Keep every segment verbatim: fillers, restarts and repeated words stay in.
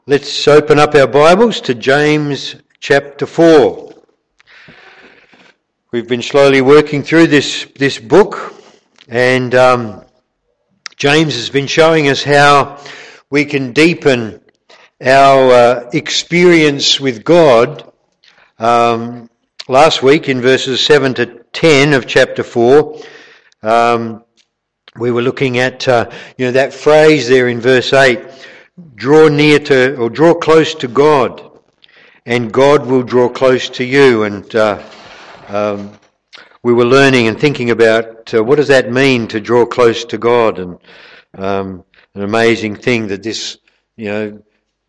Let's open up our Bibles to James chapter four. We've been slowly working through this, this book, and um, James has been showing us how we can deepen our uh, experience with God. Um, last week in verses seven to ten of chapter four, um, we were looking at uh, you know that phrase there in verse eight, draw near to, or draw close to God, and God will draw close to you. And uh, um, we were learning and thinking about uh, what does that mean to draw close to God, and um, an amazing thing that this, you know,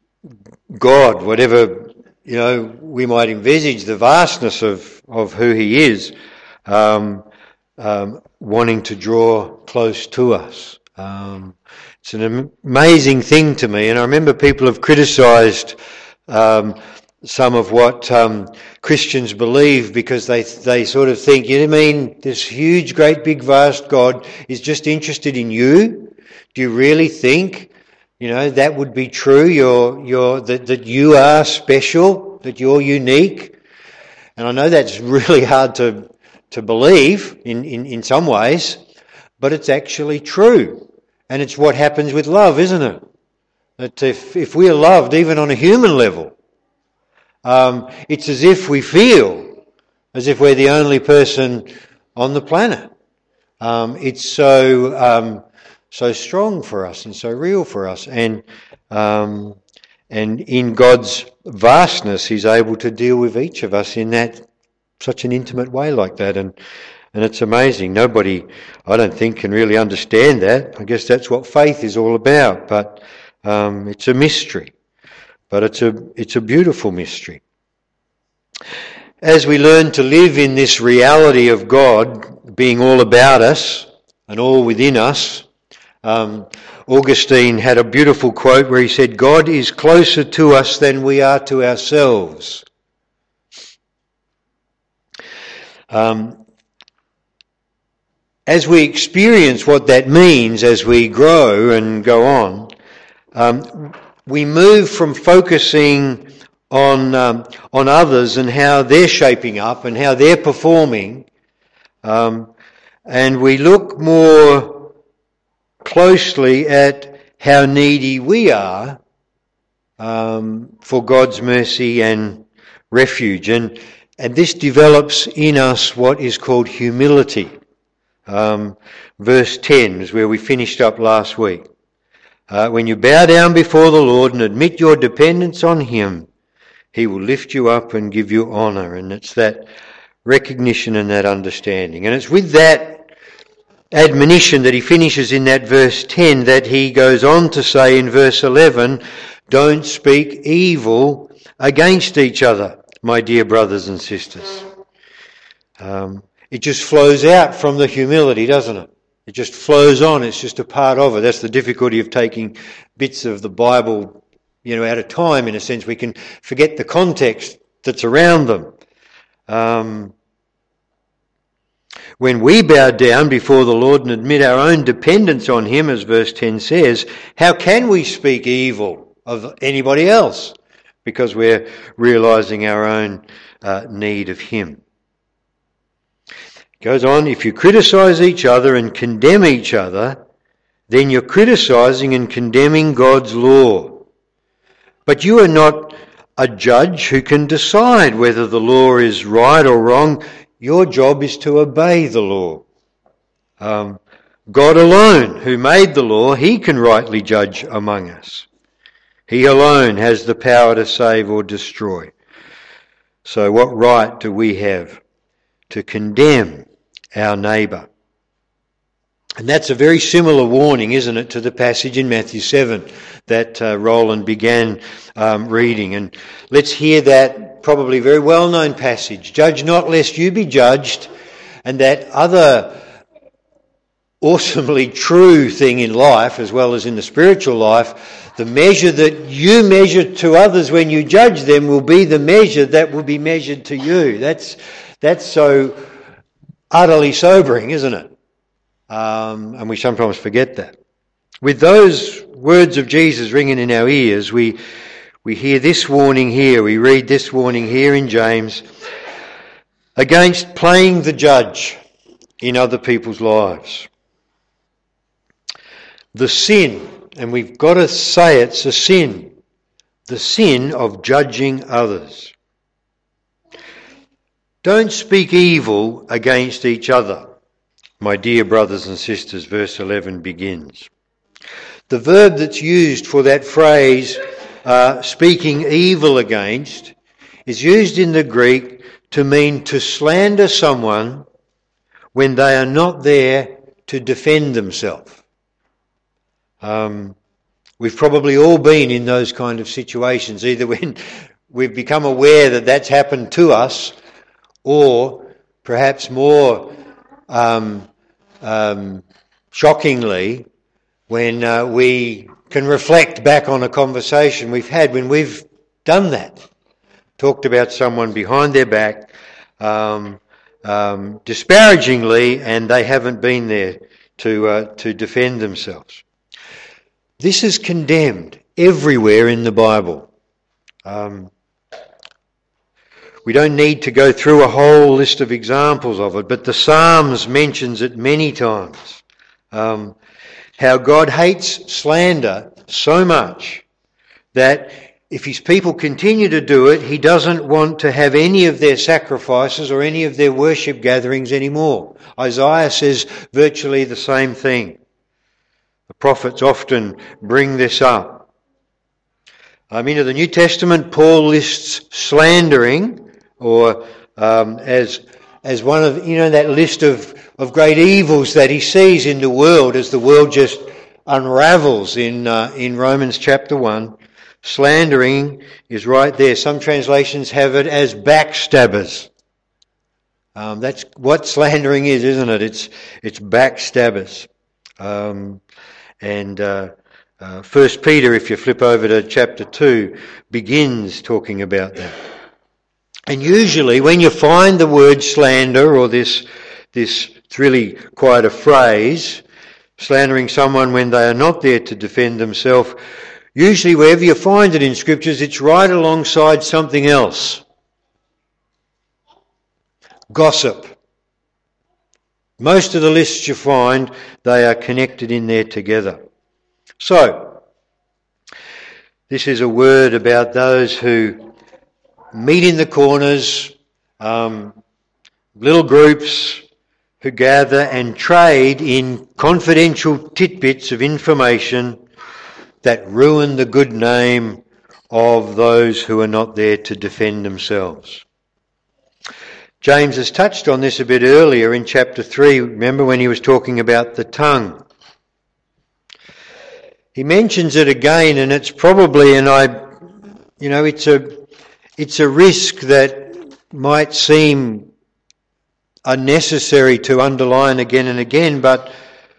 God, whatever, you know, we might envisage the vastness of, of who He is, um, um, wanting to draw close to us. Um, It's an amazing thing to me, and I remember people have criticised um, some of what um, Christians believe because they they sort of think, you mean this huge, great, big, vast God is just interested in you? Do you really think, you know, that would be true? You're you're that that you are special, that you're unique? And I know that's really hard to to believe in in, in some ways, but it's actually true. And it's what happens with love, isn't it? That if, if we are loved, even on a human level, um, it's as if we feel as if we're the only person on the planet. Um, it's so um, so strong for us and so real for us. And um, and in God's vastness, He's able to deal with each of us in that such an intimate way like that. And And it's amazing. Nobody, I don't think, can really understand that. I guess that's what faith is all about. But um, it's a mystery. But it's a it's a beautiful mystery. As we learn to live in this reality of God being all about us and all within us, um, Augustine had a beautiful quote where he said, "God is closer to us than we are to ourselves." Um, As we experience what that means as we grow and go on, um, we move from focusing on um, on others and how they're shaping up and how they're performing, um, and we look more closely at how needy we are um, for God's mercy and refuge, and and this develops in us what is called humility. Um, verse ten is where we finished up last week. Uh, when you bow down before the Lord and admit your dependence on Him, He will lift you up and give you honour. And it's that recognition and that understanding. And it's with that admonition that he finishes in that verse ten that he goes on to say in verse eleven, don't speak evil against each other, my dear brothers and sisters. Um, It just flows out from the humility, doesn't it? It just flows on. It's just a part of it. That's the difficulty of taking bits of the Bible, you know, out of time, in a sense. We can forget the context that's around them. Um, when we bow down before the Lord and admit our own dependence on Him, as verse ten says, how can we speak evil of anybody else? Because we're realising our own uh, need of Him. Goes on, if you criticise each other and condemn each other, then you're criticising and condemning God's law. But you are not a judge who can decide whether the law is right or wrong. Your job is to obey the law. Um, God alone, who made the law, He can rightly judge among us. He alone has the power to save or destroy. So what right do we have to condemn our neighbour? And that's a very similar warning, isn't it, to the passage in Matthew seven that uh, Roland began um, reading. And let's hear that probably very well-known passage. Judge not lest you be judged, and that other awesomely true thing in life as well as in the spiritual life, the measure that you measure to others when you judge them will be the measure that will be measured to you. That's that's so utterly sobering, isn't it? Um, and we sometimes forget that. With those words of Jesus ringing in our ears, we we hear this warning here, we read this warning here in James, against playing the judge in other people's lives. The sin, and we've got to say it's a sin, the sin of judging others. Don't speak evil against each other, my dear brothers and sisters, verse eleven begins. The verb that's used for that phrase, uh, speaking evil against, is used in the Greek to mean to slander someone when they are not there to defend themselves. Um, we've probably all been in those kind of situations, either when we've become aware that that's happened to us, or perhaps more um, um, shockingly, when uh, we can reflect back on a conversation we've had when we've done that. Talked about someone behind their back, um, um, disparagingly, and they haven't been there to uh, to defend themselves. This is condemned everywhere in the Bible. Um, we don't need to go through a whole list of examples of it, but the Psalms mentions it many times. Um, how God hates slander so much that if his people continue to do it, he doesn't want to have any of their sacrifices or any of their worship gatherings anymore. Isaiah says virtually the same thing. The prophets often bring this up. Um, into the New Testament, Paul lists slandering, or um, as as one of, you know, that list of, of great evils that he sees in the world as the world just unravels in uh, in Romans chapter one. Slandering is right there. Some translations have it as backstabbers. Um, that's what slandering is, isn't it? It's it's backstabbers. Um, and uh, uh, First Peter, if you flip over to chapter two, begins talking about that. And usually, when you find the word slander, or this this it's really quite a phrase, slandering someone when they are not there to defend themselves, usually wherever you find it in scriptures, it's right alongside something else. Gossip. Most of the lists you find, they are connected in there together. So, this is a word about those who meet in the corners, um, little groups who gather and trade in confidential tidbits of information that ruin the good name of those who are not there to defend themselves. James has touched on this a bit earlier in chapter three. Remember when he was talking about the tongue? He mentions it again, and it's probably, and I, you know, it's a, it's a risk that might seem unnecessary to underline again and again, but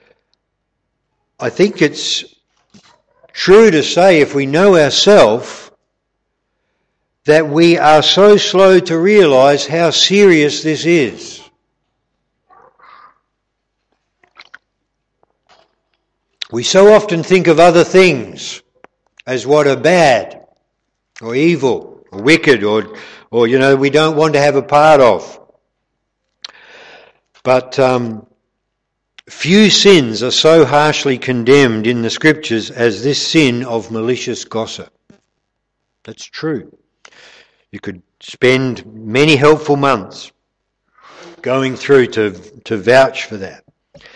I think it's true to say, if we know ourselves, that we are so slow to realise how serious this is. We so often think of other things as what are bad or evil or wicked or, or you know, we don't want to have a part of. But um, few sins are so harshly condemned in the scriptures as this sin of malicious gossip. That's true. You could spend many helpful months going through to, to vouch for that.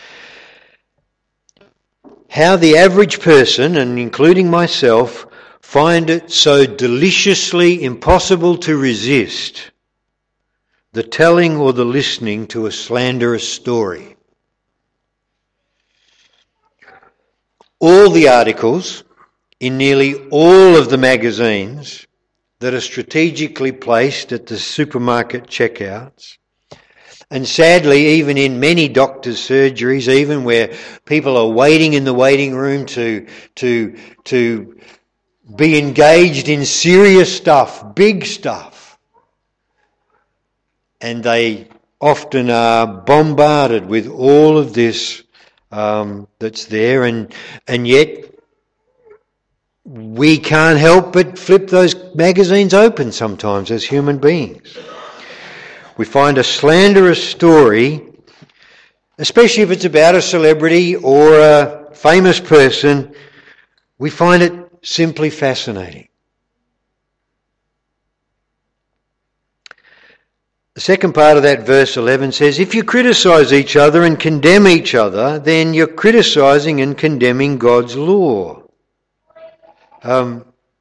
How the average person, and including myself, find it so deliciously impossible to resist the telling or the listening to a slanderous story. All the articles in nearly all of the magazines that are strategically placed at the supermarket checkouts, and sadly even in many doctors' surgeries, even where people are waiting in the waiting room to to to be engaged in serious stuff, big stuff, and they often are bombarded with all of this um, that's there, and and yet we can't help but flip those magazines open sometimes as human beings. We find a slanderous story, especially if it's about a celebrity or a famous person, we find it simply fascinating. The second part of that verse eleven says, if you criticise each other and condemn each other, then you're criticising and condemning God's law. Um,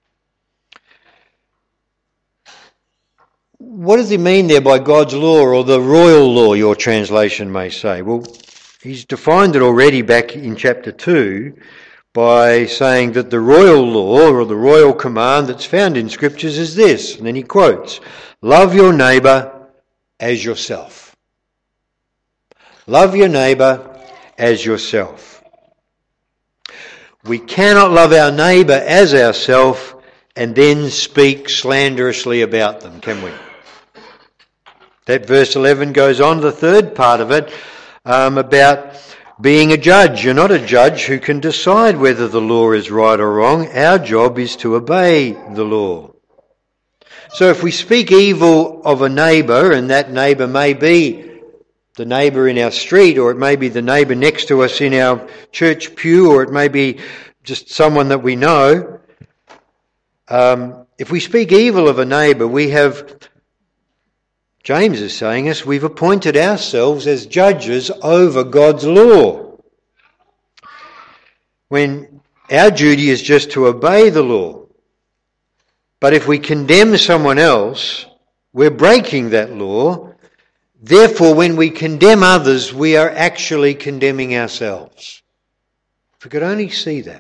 what does he mean there by God's law, or the royal law, your translation may say? Well, he's defined it already back in chapter two by saying that the royal law, or the royal command that's found in scriptures is this, and then he quotes, love your neighbour as yourself. Love your neighbour as yourself. We cannot love our neighbour as ourselves and then speak slanderously about them, can we? That verse eleven goes on, the third part of it, um, about being a judge. You're not a judge who can decide whether the law is right or wrong. Our job is to obey the law. So if we speak evil of a neighbour, and that neighbour may be the neighbour in our street, or it may be the neighbour next to us in our church pew, or it may be just someone that we know, um, if we speak evil of a neighbour, we have, James is saying us, we've appointed ourselves as judges over God's law, when our duty is just to obey the law. But if we condemn someone else, we're breaking that law. Therefore, when we condemn others, we are actually condemning ourselves. If we could only see that.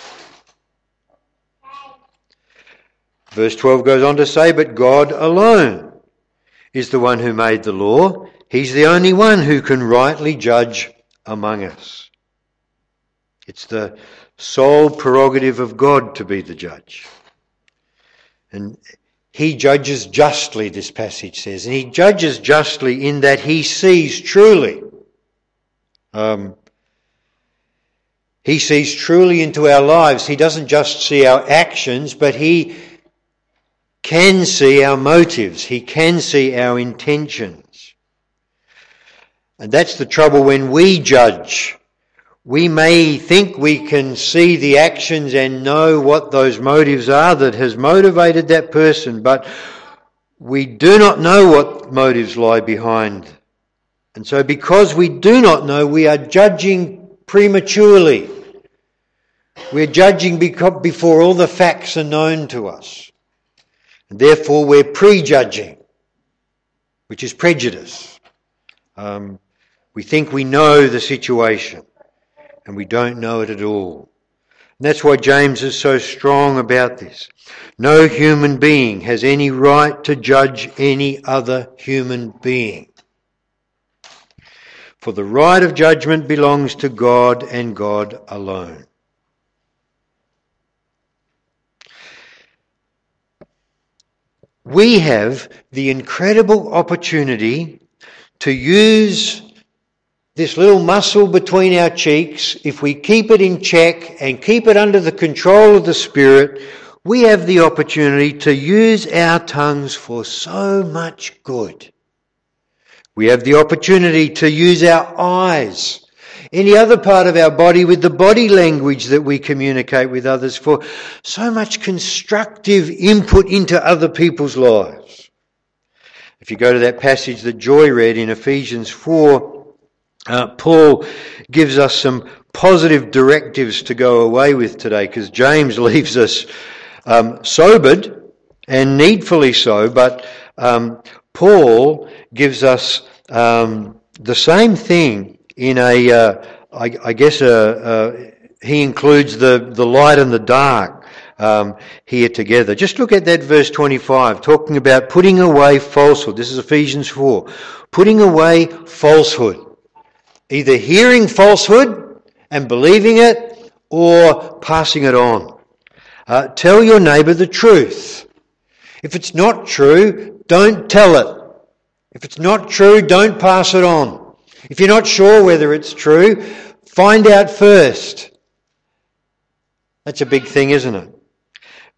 Verse twelve goes on to say, but God alone is the one who made the law. He's the only one who can rightly judge among us. It's the sole prerogative of God to be the judge. And he judges justly, this passage says. And he judges justly in that he sees truly. Um, he sees truly into our lives. He doesn't just see our actions, but he can see our motives. He can see our intentions. And that's the trouble when we judge. We may think we can see the actions and know what those motives are that has motivated that person, but we do not know what motives lie behind. And so because we do not know, we are judging prematurely. We're judging before all the facts are known to us. And therefore we're prejudging, which is prejudice. Um, we think we know the situation. And we don't know it at all. And that's why James is so strong about this. No human being has any right to judge any other human being. For the right of judgment belongs to God and God alone. We have the incredible opportunity to use this little muscle between our cheeks. If we keep it in check and keep it under the control of the Spirit, we have the opportunity to use our tongues for so much good. We have the opportunity to use our eyes, any other part of our body, with the body language that we communicate with others, for so much constructive input into other people's lives. If you go to that passage that Joy read in Ephesians four, Uh, Paul gives us some positive directives to go away with today, because James leaves us um, sobered, and needfully so, but um, Paul gives us um, the same thing in a, uh, I, I guess, a, a, he includes the, the light and the dark um, here together. Just look at that verse twenty-five, talking about putting away falsehood. This is Ephesians four. Putting away falsehood. Either hearing falsehood and believing it, or passing it on. Uh, tell your neighbour the truth. If it's not true, don't tell it. If it's not true, don't pass it on. If you're not sure whether it's true, find out first. That's a big thing, isn't it?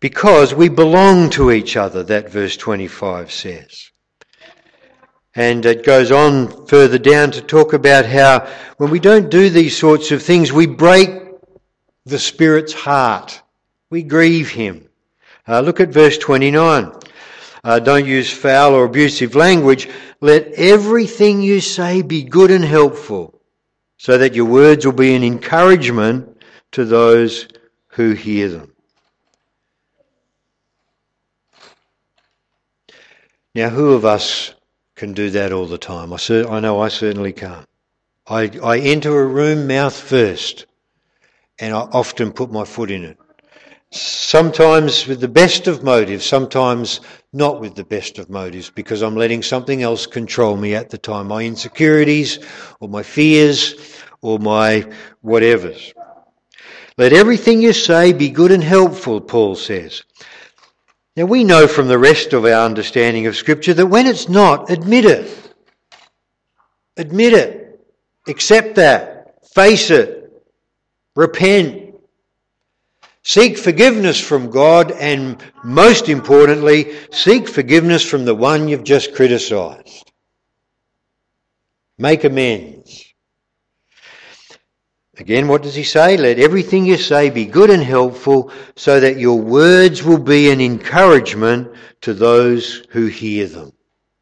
because we belong to each other, that verse twenty-five says. And it goes on further down to talk about how when we don't do these sorts of things, we break the Spirit's heart. We grieve him. Uh, look at verse twenty-nine. Uh, don't use foul or abusive language. Let everything you say be good and helpful, so that your words will be an encouragement to those who hear them. Now, who of us can do that all the time? I, cer- I know I certainly can't. I, I enter a room mouth first, and I often put my foot in it. Sometimes with the best of motives, sometimes not with the best of motives, because I'm letting something else control me at the time. My insecurities, or my fears, or my whatevers. Let everything you say be good and helpful, Paul says. Now we know from the rest of our understanding of Scripture that when it's not, admit it. Admit it. Accept that. Face it. Repent. Seek forgiveness from God, and most importantly, seek forgiveness from the one you've just criticised. Make amends. Again, what does he say? Let everything you say be good and helpful, so that your words will be an encouragement to those who hear them.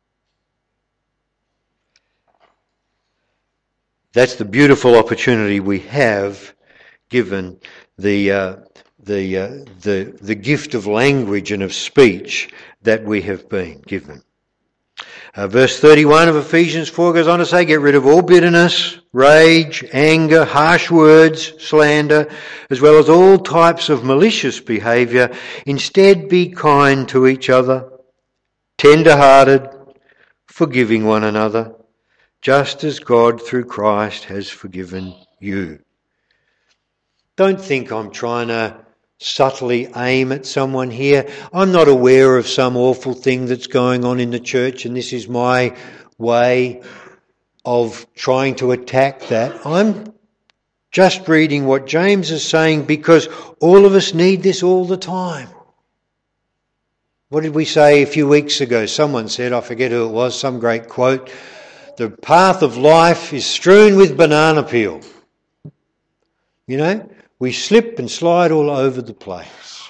That's the beautiful opportunity we have given the uh, the uh, the the gift of language and of speech that we have been given. Uh, verse thirty-one of Ephesians four goes on to say, get rid of all bitterness, rage, anger, harsh words, slander, as well as all types of malicious behaviour. Instead, be kind to each other, tender-hearted, forgiving one another, just as God through Christ has forgiven you. Don't think I'm trying to subtly aim at someone here. I'm not aware of some awful thing that's going on in the church, and this is my way of trying to attack that. I'm just reading what James is saying because all of us need this all the time. What did we say a few weeks ago? Someone said, I forget who it was, some great quote, the path of life is strewn with banana peel. You know? We slip and slide all over the place.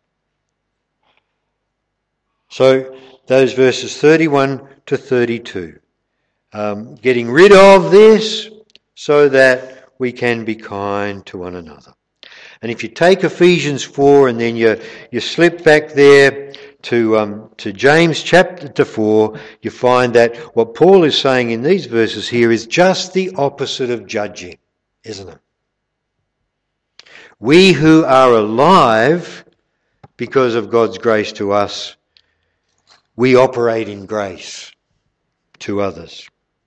So those verses thirty-one to thirty-two. Um, getting rid of this so that we can be kind to one another. And if you take Ephesians four and then you, you slip back there to, um, to James chapter four, you find that what Paul is saying in these verses here is just the opposite of judging, isn't it? We who are alive because of God's grace to us, we operate in grace to others.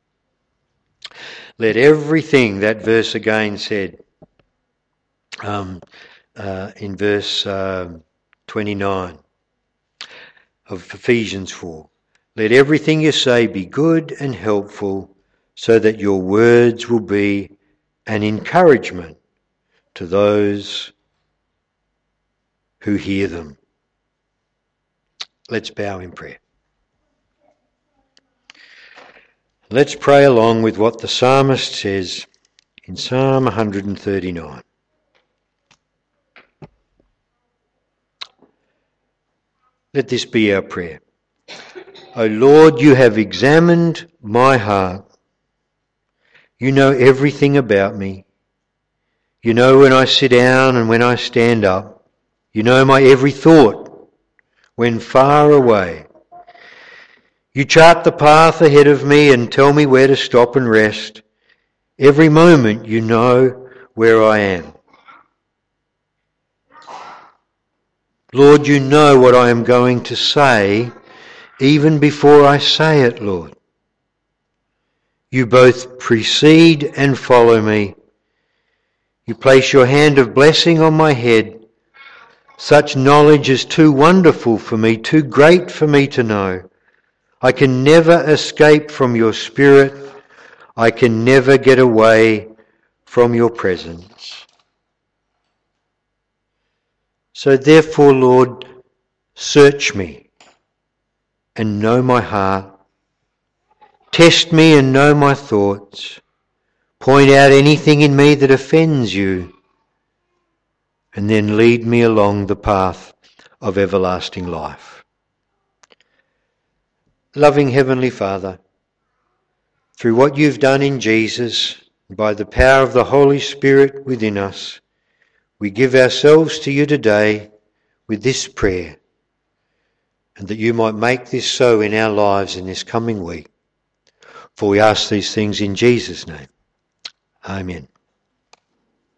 Let everything, that verse again said um, uh, in verse uh, twenty-nine of Ephesians four, let everything you say be good and helpful, so that your words will be an encouragement to those who hear them. Let's bow in prayer. Let's pray along with what the psalmist says in Psalm one thirty-nine. Let this be our prayer. O Lord, you have examined my heart. You know everything about me. You know when I sit down and when I stand up. You know my every thought when far away. You chart the path ahead of me and tell me where to stop and rest. Every moment you know where I am. Lord, you know what I am going to say even before I say it, Lord. You both precede and follow me. You place your hand of blessing on my head. Such knowledge is too wonderful for me, too great for me to know. I can never escape from your spirit. I can never get away from your presence. So therefore, Lord, Search me and know my heart. Test me and know my thoughts. Point out anything in me that offends you, and then lead me along the path of everlasting life. Loving Heavenly Father, through what you've done in Jesus, by the power of the Holy Spirit within us, we give ourselves to you today with this prayer, and that you might make this so in our lives in this coming week. For we ask these things in Jesus' name. Amen.